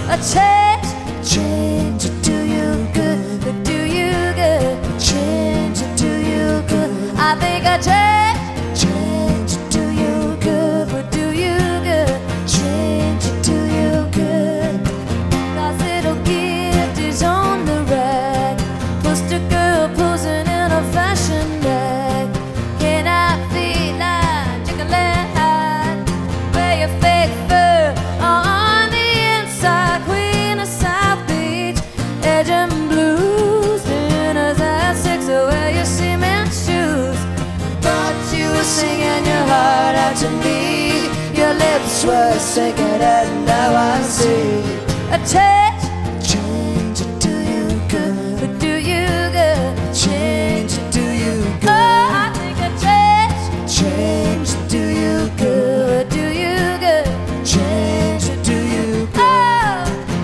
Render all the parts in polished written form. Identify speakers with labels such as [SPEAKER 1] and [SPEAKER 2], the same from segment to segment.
[SPEAKER 1] A change, change to do you good, to do you good. Change to do you good. I think a change, change to do you good, would do you good. Change to do you good. 'Cause little gift is on the rack. Poster girl posing in a fashion bag. Can I feel like chocolate? Wear your fake fur on the inside. Queen of South Beach, edge and blues. Dinners at 6, wear your cement shoes. Thought you were singing your heart out to me. Your lips were singing and now I see. A change, change to do you good, but do you good. Change to do you good. Oh, I think a change, change to do you good, do you good. Change to do you good. Oh.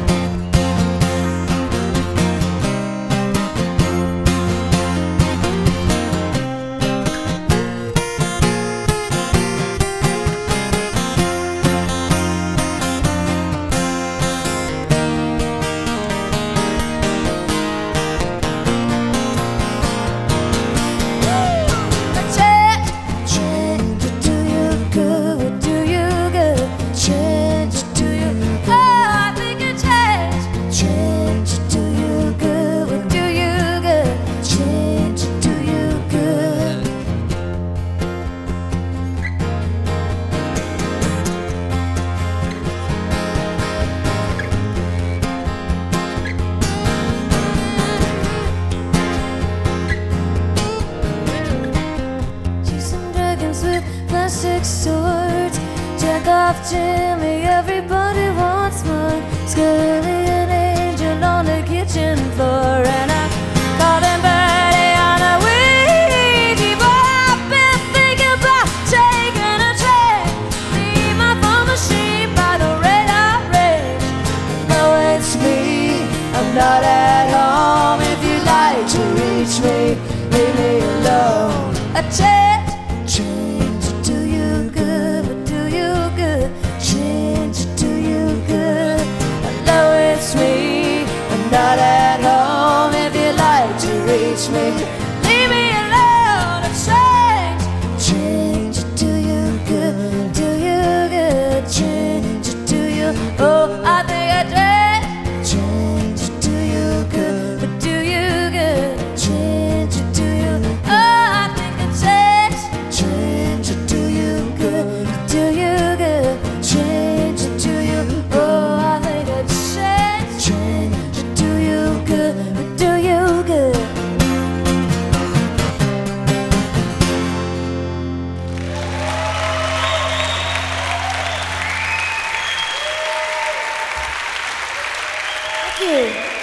[SPEAKER 1] With plastic swords, jack off Jimmy, everybody wants more. Scully an angel on the kitchen floor, and I called him Bertie on a Ouija board. I've been thinking about taking a train, leave my phone machine by the radar range. No, it's me, I'm not at home. If you'd like to reach me, leave me alone. A change, change to do you good, but do you good. Change to do you good. Hello, it's me, I'm not at home. If you'd like to reach me, leave me alone. A change, change to do you good, do you good. Change to do you, oh, I think I did. Change to do you good, but do you good. Change to do you, oh, I think I change. Change to do you good, do you good. Change to do you, oh, I think I change. Change to do you good, do you good. Thank you.